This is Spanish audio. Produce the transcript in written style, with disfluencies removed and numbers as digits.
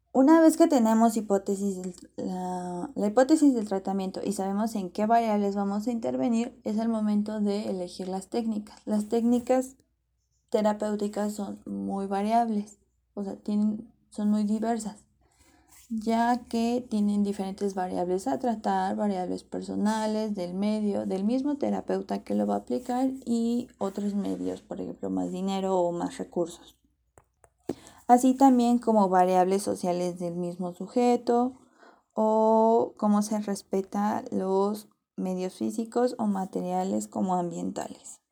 Una vez que tenemos la hipótesis del tratamiento y sabemos en qué variables vamos a intervenir, es el momento de elegir las técnicas. Las técnicas terapéuticas son muy variables, o sea, son muy diversas, ya que tienen diferentes variables a tratar, variables personales, del medio, del mismo terapeuta que lo va a aplicar y otros medios, por ejemplo, más dinero o más recursos. Así también como variables sociales del mismo sujeto o cómo se respeta los medios físicos o materiales como ambientales.